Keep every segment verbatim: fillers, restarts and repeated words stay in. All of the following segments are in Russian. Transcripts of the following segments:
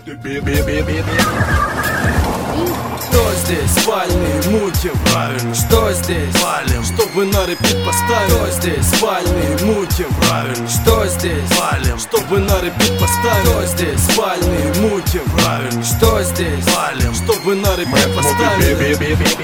Что здесь? Спальные мутим. Правильно. Что здесь? Валим. Чтобы на репит поставить. Что здесь? Спальные мутим. Правильно. Что здесь? Валим. Чтобы на репит поставить. Что здесь? Спальные мутим. Правильно. Что здесь? Валим. Чтобы на репит поставить.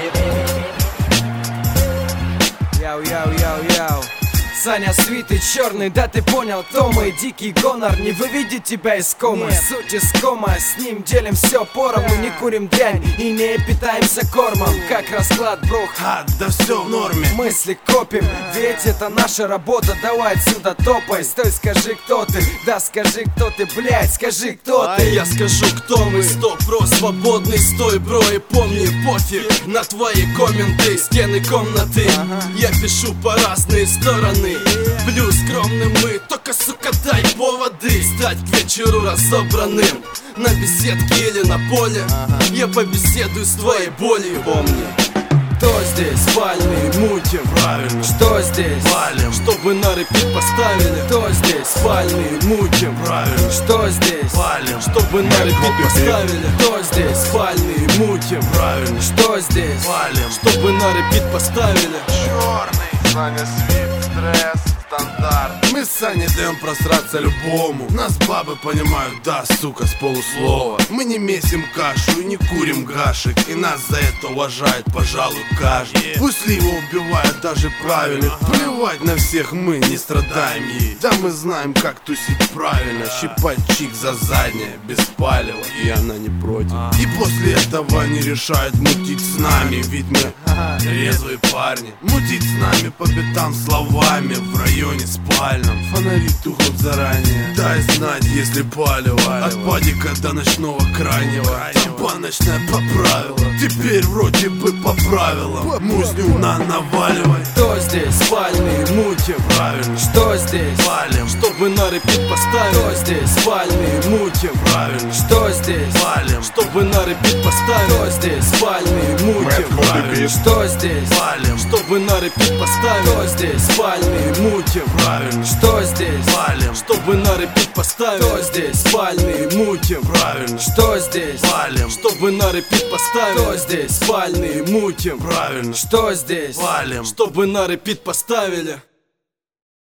Яу, яу, яу, яу. Саня Свит и черный, да ты понял, кто мы. Дикий гонор, не выведет тебя из комы. Суть искома, с ним делим все поровну. Не курим дрянь и не питаемся кормом. Как расклад, брух, А, да все в норме. мысли копим, ведь это наша работа. Давай отсюда топай, стой, скажи, кто ты. Да скажи, кто ты, блядь, скажи, кто А ты. я скажу, кто мы. Сто про свободный, стой, бро, и помни, пофиг на твои комменты, стены комнаты. Я пишу по разные стороны. Плюс скромным мы, только, сука, дай поводы стать к вечеру разобранным. На беседке или на поле я побеседую с твоей болью. Помни, кто здесь? Спальные мутим. Правильно. Что здесь? Валим. Чтобы на репит поставили. Кто здесь? Спальные мутим. Правильно. Что здесь? Валим. Чтобы на репит поставили. Кто здесь? Спальные мутим. Правильно. Что здесь? Валим. Чтобы на репит поставили. Черный, Саня Свит, стресс, стандарт. Мы с Саней даем просраться любому. Нас бабы понимают, да, сука, с полуслова. Мы не месим кашу и не курим гашек, и нас за это уважает, пожалуй, каждый. Пусть Лива убивает даже правильных. Плевать на всех, мы не страдаем ей. Да, мы знаем, как тусить правильно. Щипать чик за заднее, без палева, и она не против. И после этого они решают мутить с нами, ведь мы резвые парни. Мутить с нами по битам словами в районе спальном. Фонари тухнут заранее. Дай знать, если палево. От падика до ночного крайнего. Там баночная по правилам. Теперь вроде бы по правилам. Музню на наваливай. Кто здесь? Спальные мутим. Правильно. Что здесь? Валим. Чтобы на репит поставить. Кто здесь? Спальные мутим. Правильно. Что здесь? Валим. Чтобы на репит поставить. Кто здесь? Спальные мутим. Правильно. Что здесь? Валим. Чтобы на репит поставить. Кто здесь? Спальные мутим. Правильно. Что здесь? Валим. Чтобы на репит поставить. Кто здесь? Спальные мутим. Правильно. Что здесь? Валим. Чтобы на репит поставить. Кто здесь? Спальные мутим. Правильно. Что здесь? Валим. Чтобы на репит поставили.